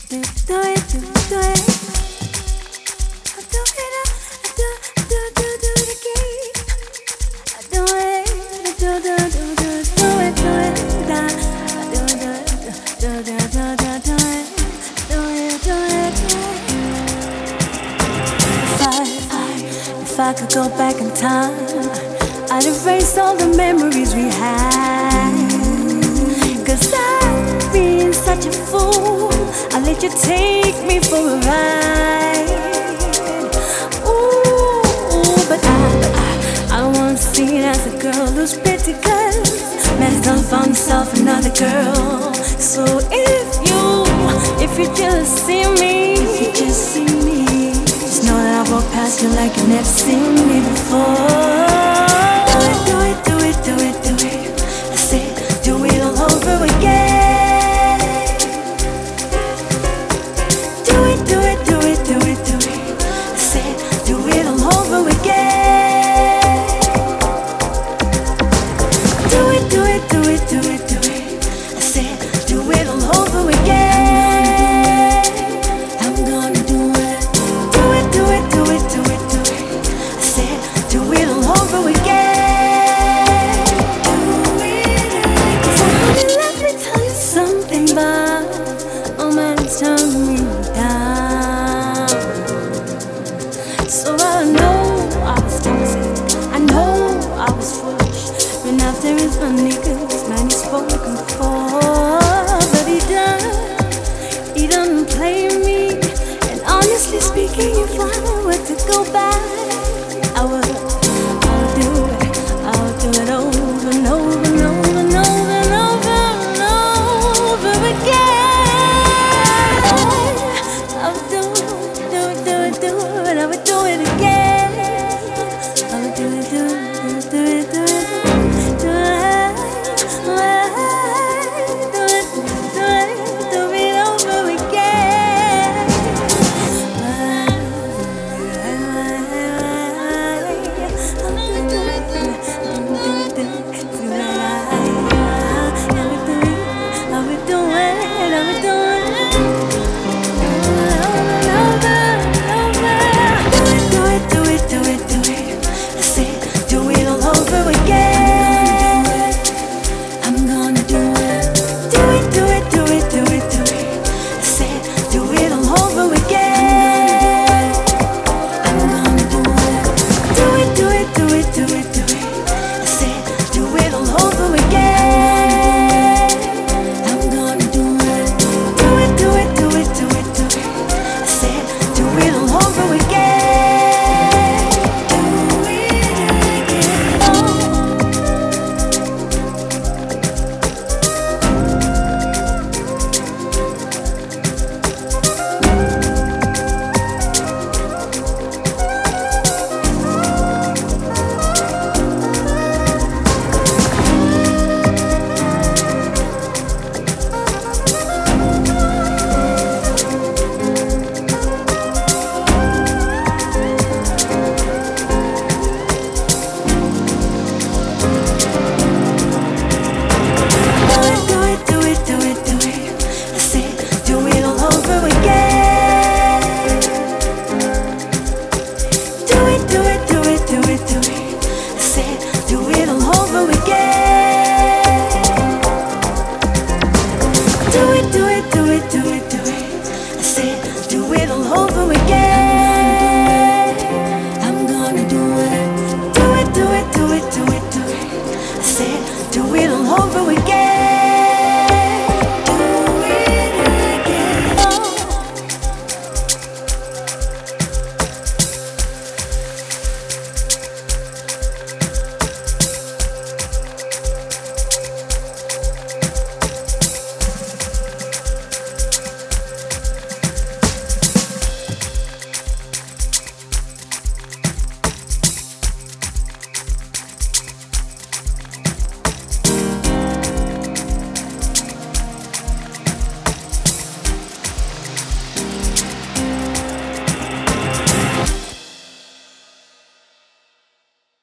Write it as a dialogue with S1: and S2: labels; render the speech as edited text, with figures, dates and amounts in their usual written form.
S1: If I could go back in time, I'd erase all the memories we had. 'Cause I've been such a fool, I let you take me for a ride. Ooh, but I once seen as a girl who's pretty good, man's done found himself another girl. So if you just see me, just know that I walk past you like you've never seen me before. Do it, do it, do it, do it. I say, do it all over again. Do it, do it, do it, do it, do it. I say, do it all over again. Do it, do it, do it, do it, do it. I say, do it all over again. I'm gonna do it. Do it, do it, do it, do it, do it. I say, do it all over again. Do it, 'cause let me tell you something about, oh man, it's turning me down. So I know I was toxic, I know I was foolish. Been out there with my niggas, man, you spoken for.